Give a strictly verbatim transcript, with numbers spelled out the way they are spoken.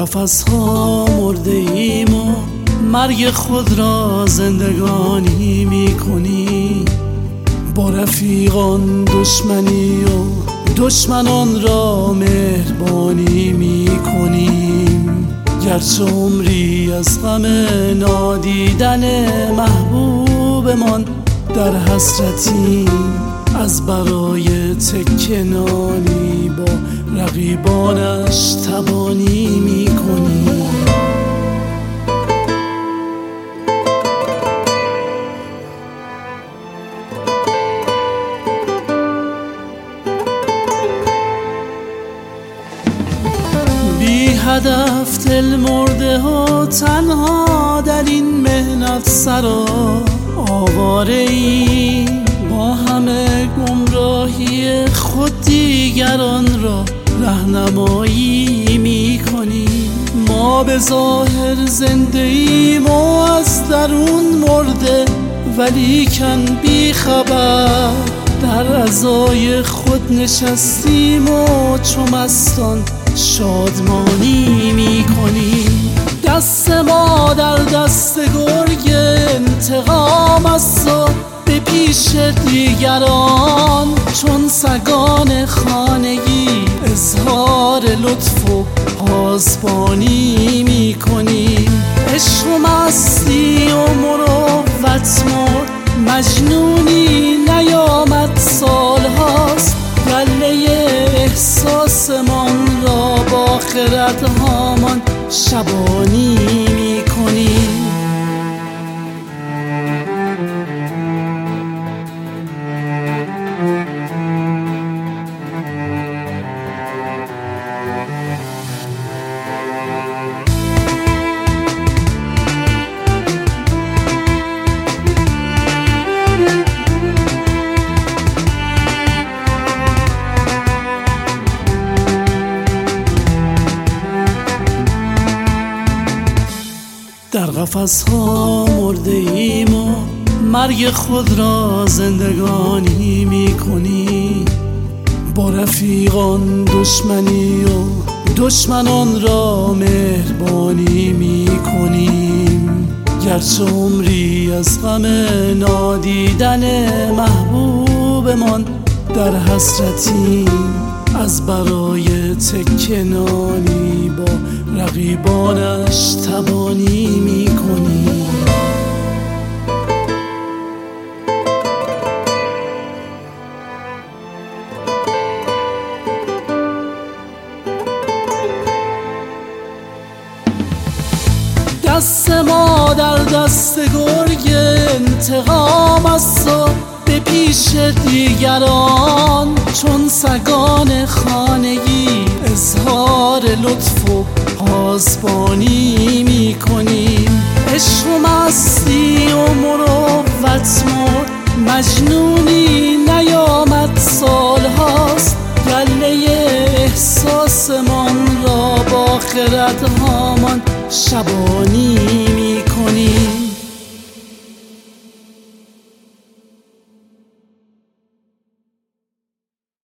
قفس ها مرده ایم و مرگ خود را زندگانی می کنی. با رفیقان دشمنی و دشمنان را مهربانی می کنیم. گرچه عمری از غم نادیدن محبوبمان در حسرتیم، از برای تکه نانی با رقیبانش تبانی می کنیم. بی هدف دل مرده و تنها در این محنت سرا آواره ای. با همه گمراهی خود دیگران را راهنمایی می کنیم. ما به ظاهر زنده ایم و از درون مرده، ولیکن بی خبر در عزای خود نشستیم و چو مستان شادمانی می کنیم. دست ما در دست گرگ انتقام است و به پیش دیگران چون سگان خانگی اظهار لطف و پاسبانی می کنیم. عشق و مستی و مروت مرد، مجنونی نیامد سالهاست. گله احساسمان را با خردهامان شبانی می کنیم. در قفس ها مرده ایم و مرگ خود را زندگانی می کنی. با رفیقان دشمنی و دشمنان را مهربانی می کنیم. گرچه عمری از غم نادیدن محبوبمان در حسرتیم، از برای تکه نانی با رقیبانش تبانی می کنیم. دست ما در دست گرگ انتقام است و به پیش دیگران چون سگان خانگی اظهار لطف و پاسبانی می کنیم. عشق و مستی و مروت مرد، مجنونی نیامد سالهاست. گله احساسمان را با خردهامان شبانی می